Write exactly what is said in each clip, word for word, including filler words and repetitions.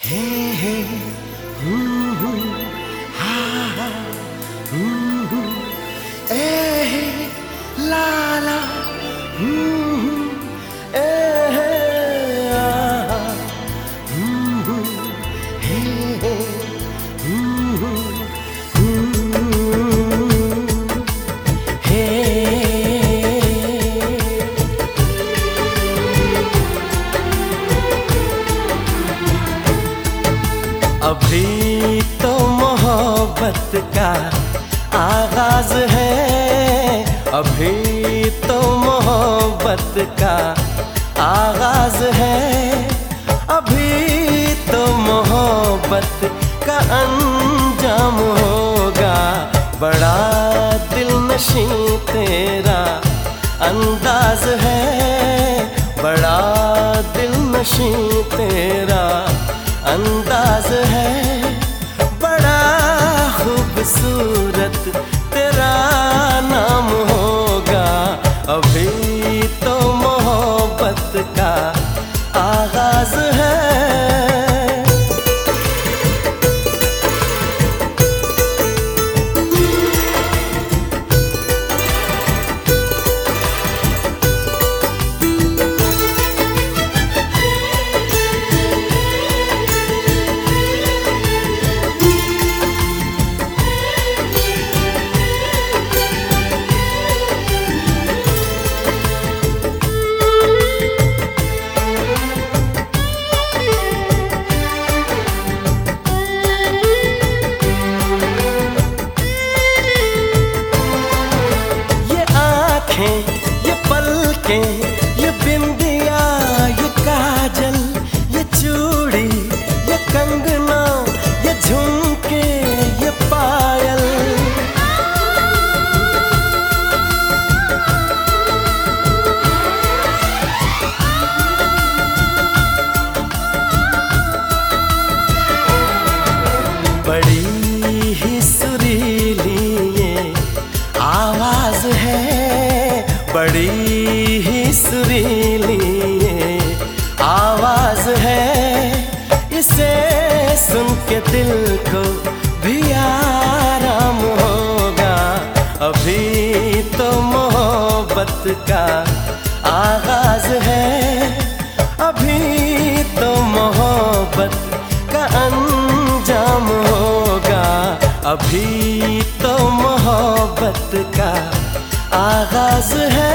हे हे हू हू हा हा हू हू ए हे ला ला हू हू ए हे आ हू हू हे हे हू हू हे अभी तो मोहब्बत का आगाज है, अभी तो मोहब्बत का आगाज है, अभी तो मोहब्बत का अंजाम होगा। बड़ा दिलनशीं तेरा अंदाज है, बड़ा दिलनशीं तेरा अंदाज है, बड़ा खूबसूरत तेरा नाम होगा। अभी तो मोहब्बत का आगाज है। ये पलकें, ये बिंदिया, ये काजल, ये चूड़ी, ये कंगना, ये झुमके, ये पायल, बड़ी ही सुरीली ये आवाज है, बड़ी ही सुरीली ये आवाज है। इसे सुन के दिल को भी आराम होगा। अभी तो मोहब्बत का आगाज है, अभी तो मोहब्बत का अंजाम होगा। अभी तो मोहब्बत का आगाज है।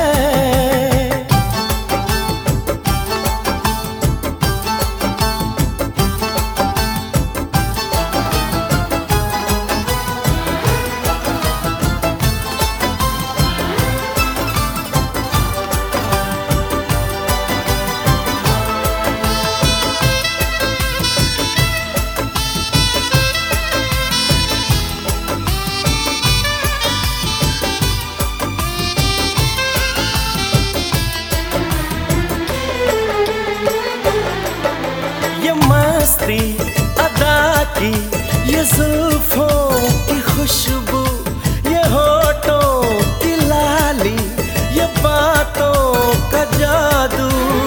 मस्ती अदा की ये जुल्फों की खुशबू, ये होठों की लाली, ये बातों का जादू,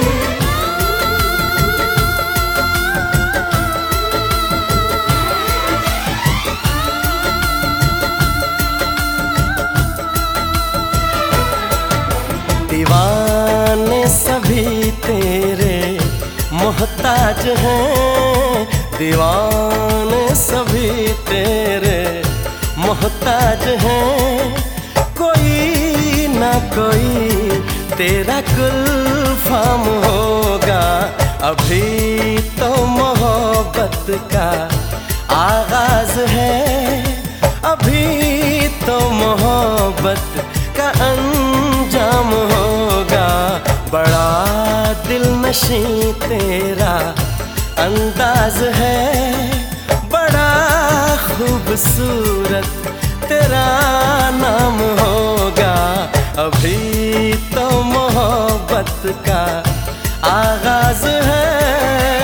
दीवाने सभी तेरे मोहताज हैं, दीवाने सभी तेरे मोहताज हैं। कोई ना कोई तेरा गुलफाम होगा। अभी तो मोहब्बत का आगाज है, अभी तो मोहब्बत का अंजाम होगा। बड़ा दिलनशीं तेरा अंदाज है, बड़ा खूबसूरत तेरा नाम होगा। अभी तो मोहब्बत का आगाज है।